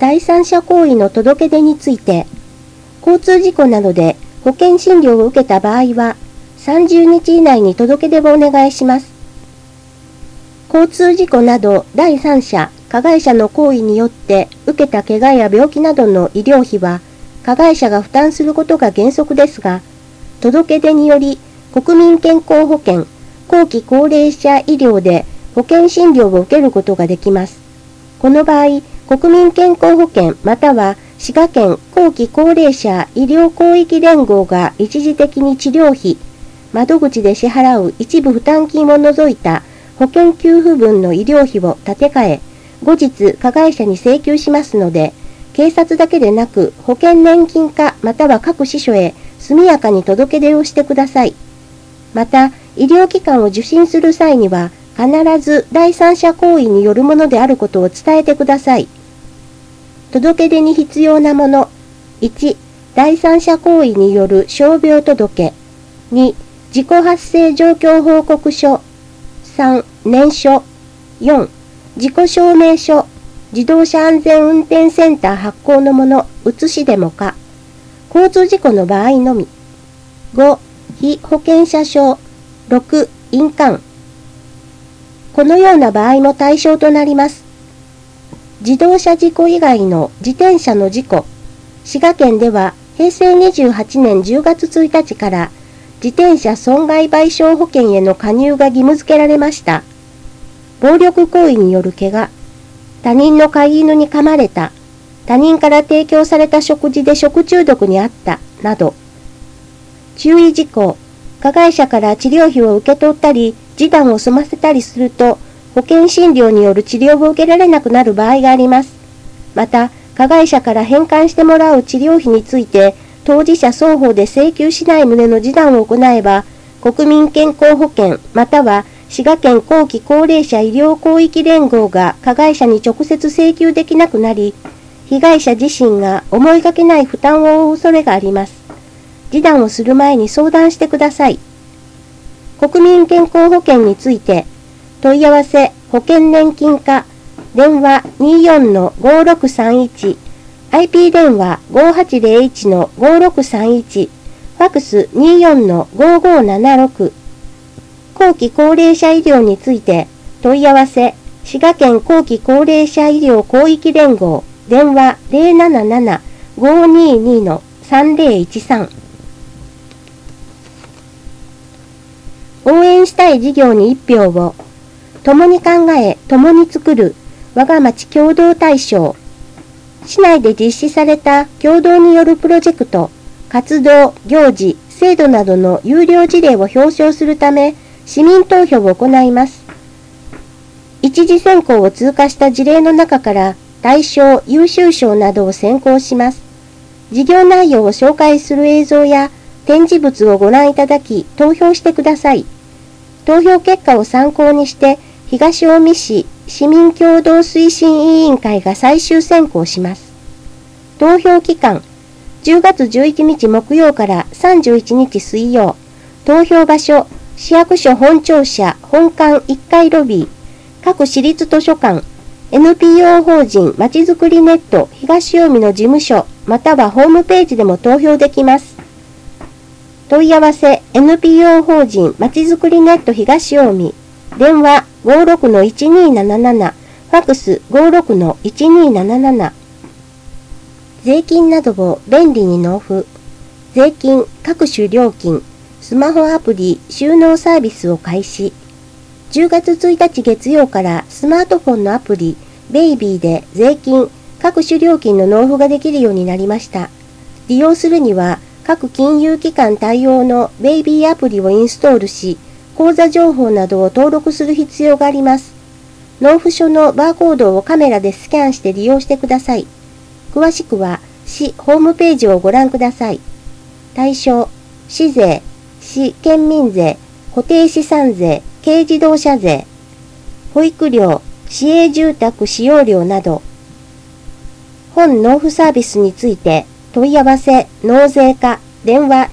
第三者行為の届け出について、交通事故などで保険診療を受けた場合は、30日以内に届け出をお願いします。交通事故など第三者、加害者の行為によって受けた怪我や病気などの医療費は、加害者が負担することが原則ですが、届け出により国民健康保険、後期高齢者医療で保険診療を受けることができます。この場合、国民健康保険または滋賀県後期高齢者医療広域連合が一時的に治療費、窓口で支払う一部負担金を除いた保険給付分の医療費を立て替え、後日加害者に請求しますので、警察だけでなく保険年金課または各支所へ速やかに届け出をしてください。また、医療機関を受診する際には、必ず第三者行為によるものであることを伝えてください。届け出に必要なもの。1、第三者行為による傷病届。2、事故発生状況報告書。3、念書。4、事故証明書。自動車安全運転センター発行のもの、写しデモか。交通事故の場合のみ。5、被保険者証。6、印鑑。このような場合も対象となります。自動車事故以外の自転車の事故。滋賀県では平成28年10月1日から自転車損害賠償保険への加入が義務付けられました。暴力行為による怪我。他人の飼い犬に噛まれた、他人から提供された食事で食中毒にあった、など。注意事項、加害者から治療費を受け取ったり、示談を済ませたりすると、保険診療による治療を受けられなくなる場合があります。また、加害者から返還してもらう治療費について、当事者双方で請求しない旨の示談を行えば、国民健康保険または滋賀県後期高齢者医療広域連合が加害者に直接請求できなくなり、被害者自身が思いがけない負担を負う恐れがあります。示談をする前に相談してください。国民健康保険について、問い合わせ保険年金課、電話 24-5631、IP 電話 5801-5631、ファクス 24-5576。後期高齢者医療について問い合わせ滋賀県後期高齢者医療広域連合電話 077-522-3013。応援したい事業に1票を。共に考え共に作る我が町共同大賞。市内で実施された共同によるプロジェクト、活動、行事、制度などの優良事例を表彰するため、市民投票を行います。一次選考を通過した事例の中から大賞、優秀賞などを選考します。事業内容を紹介する映像や展示物をご覧いただき、投票してください。投票結果を参考にして、東近江市市民共同推進委員会が最終選考します。投票期間、10月11日木曜から31日水曜。投票場所、市役所本庁舎本館1階ロビー、各市立図書館、NPO 法人まちづくりネット東近江の事務所またはホームページでも投票できます。問い合わせ NPO 法人まちづくりネット東近江、電話 56-1277、ファクス 56-1277。税金などを便利に納付。税金、各種料金、スマホアプリ収納サービスを開始。10月1日月曜からスマートフォンのアプリベイビーで税金、各種料金の納付ができるようになりました。利用するには各金融機関対応のベイビーアプリをインストールし、口座情報などを登録する必要があります。納付書のバーコードをカメラでスキャンして利用してください。詳しくは市ホームページをご覧ください。対象、市税、市県民税、固定資産税、軽自動車税、保育料、市営住宅使用料など。本納付サービスについて問い合わせ納税課電話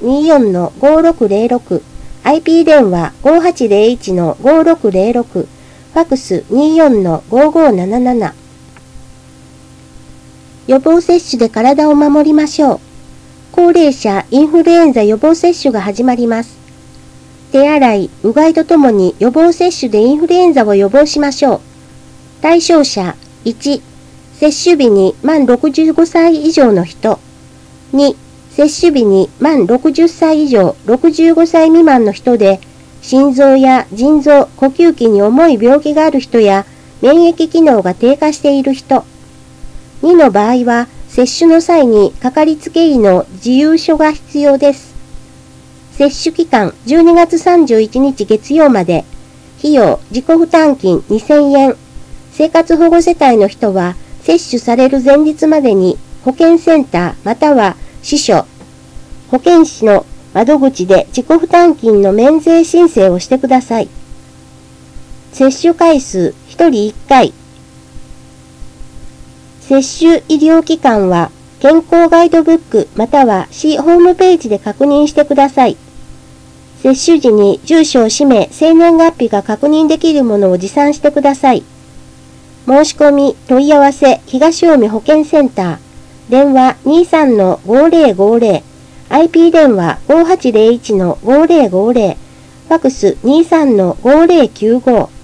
24-5606、IP 電話 5801-5606、ファクス 24-5577。 予防接種で体を守りましょう。高齢者インフルエンザ予防接種が始まります。手洗い、うがいとともに予防接種でインフルエンザを予防しましょう。対象者1、接種日に満65歳以上の人。2、接種日に満60歳以上65歳未満の人で、心臓や腎臓、呼吸器に重い病気がある人や、免疫機能が低下している人。2の場合は、接種の際にかかりつけ医の自由書が必要です。接種期間12月31日月曜まで。費用自己負担金2000円。生活保護世帯の人は、接種される前日までに保健センターまたは支所、保健師の窓口で自己負担金の免税申請をしてください。接種回数1人1回。接種医療機関は健康ガイドブックまたは市ホームページで確認してください。接種時に住所、氏名、生年月日が確認できるものを持参してください。申し込み、問い合わせ、東近江保健センター。電話 23-5050。IP 電話 5801-5050。ファクス 23-5095。